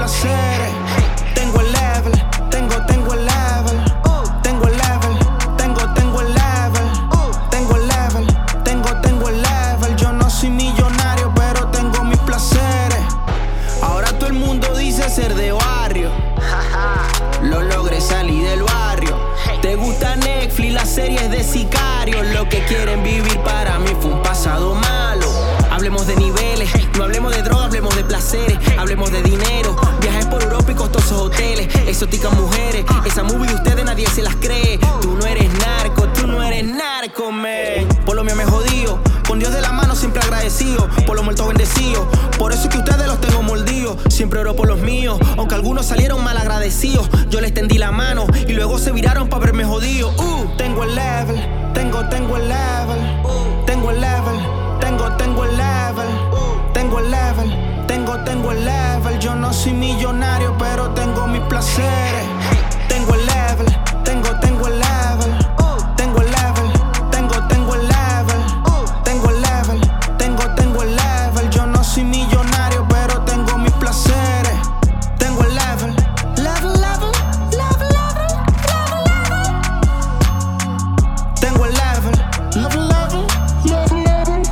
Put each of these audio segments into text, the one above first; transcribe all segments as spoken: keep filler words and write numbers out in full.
placeres. Tengo el level, tengo, tengo el level. Tengo el level, tengo, tengo el level. Tengo el level, tengo, tengo el level. Yo no soy millonario, pero tengo mis placeres. Ahora todo el mundo dice ser de barrio. Lo logré salir del barrio. Te gusta Netflix, las series de sicarios. Lo que quieren vivir para mí fue un pasado malo. Hablemos de niveles, no hablemos de droga, hablemos de placeres. Hablemos de dinero, viajes por Europa y costosos hoteles. Exóticas mujeres, esa movie de ustedes nadie se las cree. Tú no eres narco, tú no eres narco, man. Por lo mío me jodío, con Dios de la mano siempre agradecido. Por los muertos bendecidos, por eso es que ustedes los tengo mordidos. Siempre oro por los míos, aunque algunos salieron mal agradecidos. Yo les tendí la mano y luego se viraron pa' verme jodido. uh, Tengo el level, tengo, tengo el level. Tengo el level, tengo, tengo el level. Tengo el level, tengo, tengo el level. Yo no soy millonario, pero tengo mis placeres. Tengo el level, tengo, tengo el level. Tengo el level, tengo, tengo el level. Tengo el level, tengo, tengo el level. Yo no soy millonario, pero tengo mis placeres. Tengo el level, level, level, level, level, level, level. Tengo el level, level, level, level, level.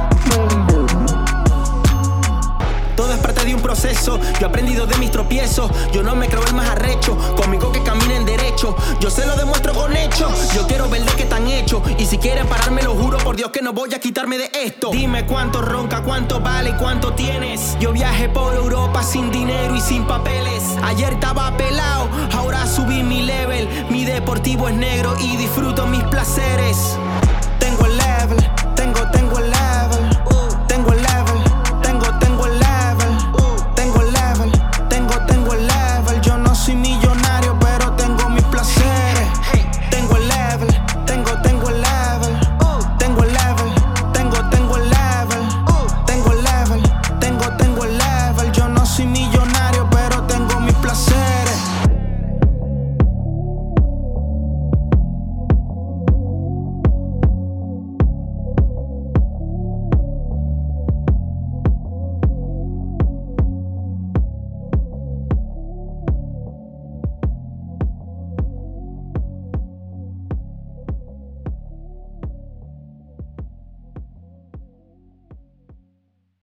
Todo es parte de un proceso. Yo he aprendido de mis tropiezos. Yo no me creo el más arrecho. Conmigo que caminen derecho. Yo se lo demuestro con hechos. Yo quiero ver de qué están hechos. Y si quieren pararme, lo juro por Dios que no voy a quitarme de esto. Dime cuánto ronca, cuánto vale y cuánto tienes. Yo viajé por Europa sin dinero y sin papeles. Ayer estaba pelado, ahora subí mi level. Mi deportivo es negro y disfruto mis placeres.